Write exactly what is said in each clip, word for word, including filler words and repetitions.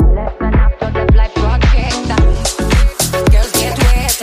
Listen after the flight project. Girls get wet.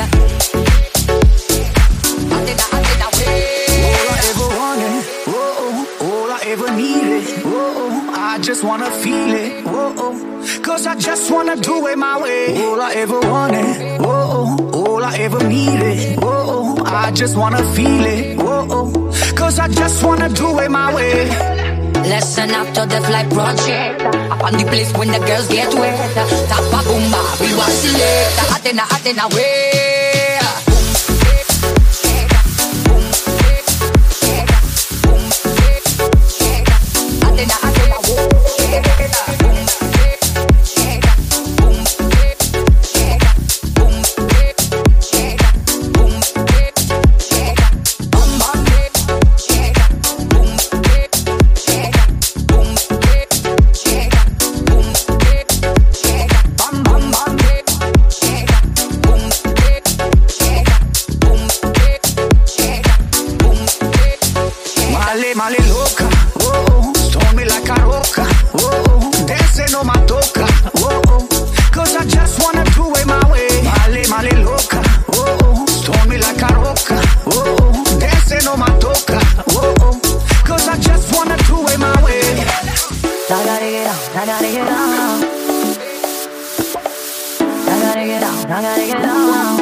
I did I did I wait. All I ever wanted, oh, all I ever needed, oh, I just wanna feel it, oh, cause I just wanna do it my way. All I ever wanted, oh, all I ever needed, oh, I just wanna feel it, oh, cause I just wanna do it my way. Lesson after the flight project. Up on the place when the girls get wet. Tapa boomba, we want select. Atena, Atena, way. Male loca, oh, oh, stone me like a roca, oh, oh, dance no me toca, oh, oh, cause I just wanna do it my way. Male, male loca, oh, oh, stone me like a roca, oh, oh, dance no me toca, oh, oh, cause I just wanna do it my way. I gotta get out, I gotta get out. I gotta get out, I gotta get out.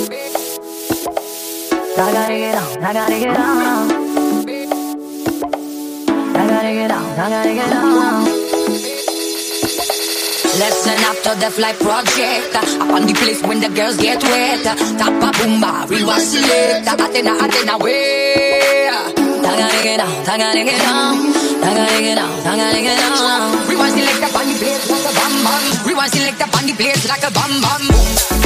I gotta get out, I gotta get out. I gotta get out, I gotta get out. Lesson after the flight project. Up on the place when the girls get wet. Tapa boomba, we want select. Atena, Atena, way. I gotta get out, I gotta get out. I gotta get out, I gotta get out. We want select up on the place like a bam bam. We want select up on the place like a bam bam.